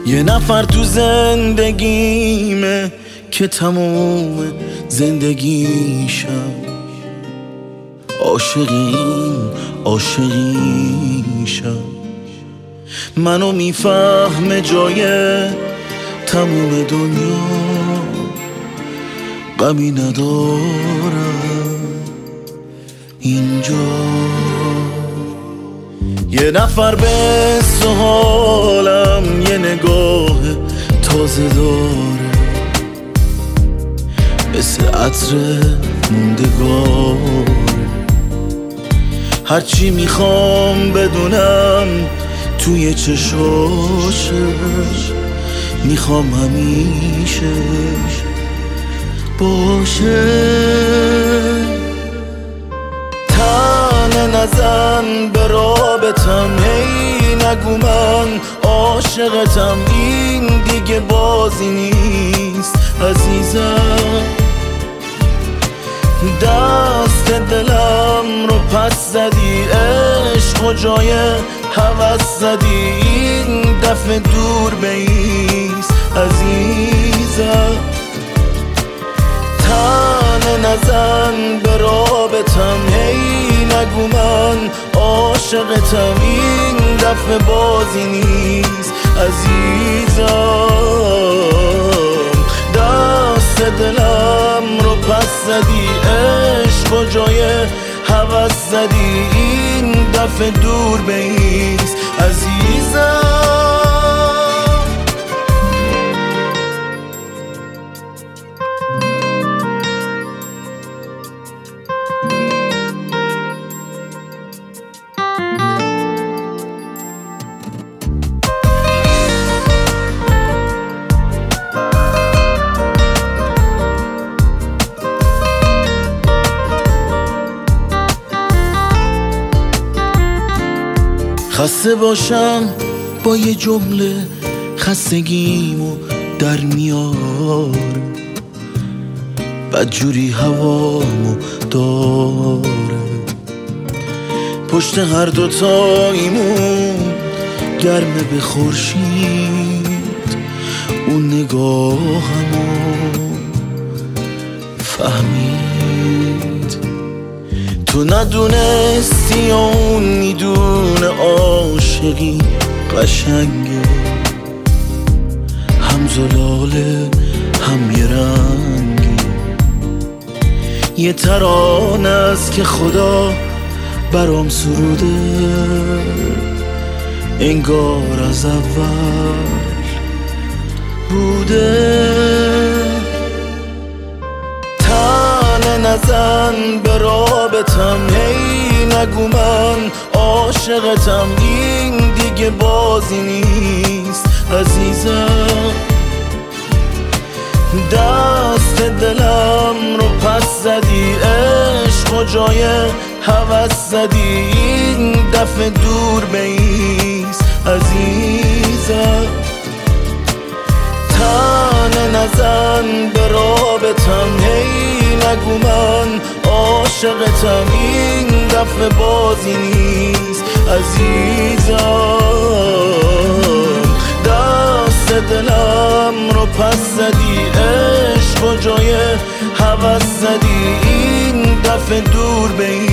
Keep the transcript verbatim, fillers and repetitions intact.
یه نفر تو زندگیمه که تموم زندگیشم عاشقین عاشقیشم. منو میفهمه جای تموم دنیا غمی ندارم اینجا. یه نفر به سوالم یه نگاه تازه داره، مثل عطر موندگاره. هرچی میخوام بدونم توی چشاشش، میخوام همیشه باشه. تنه نزن به رابطم، هی نگو من عاشقتم، این دیگه بازی نیست عزیزم. دست دلم رو پس زدی، عشق و جای هوس زدی، این دفعه دور بیست عزیزم. تنه نزن به رابطم، هی نگو من عاشقتم، این دفعه بازی نیست عزیزم. دست دلم رو پس زدی، عشق و جای هوس زدی، این دفعه دور بیست عزیزم. خسته باشم با یه جمله خستگیمو در میاره، بدجوری هوامو داره. پشت هر دوتاییمون گرمه به خورشید، اون نگاهمو فهمید. تو ندونستی اون میدونه عاشقی قشنگه، هم زلاله هم یه رنگی. یه ترانه است که خدا برام سروده، انگار از اول بوده. نزن به رابطم، هی نگو من عاشقتم، این دیگه بازی نیست عزیزم. دست دلم رو پس زدی، عشق و جای هوس زدی، این دفعه دور بیست عزیزم. تنه نزن به رابطم، هی نگو من عاشقتم، این دفعه بازی نیست عزیزم. دست دلم رو پس زدی، عشق و جای هوس زدی، این دفعه دور بیست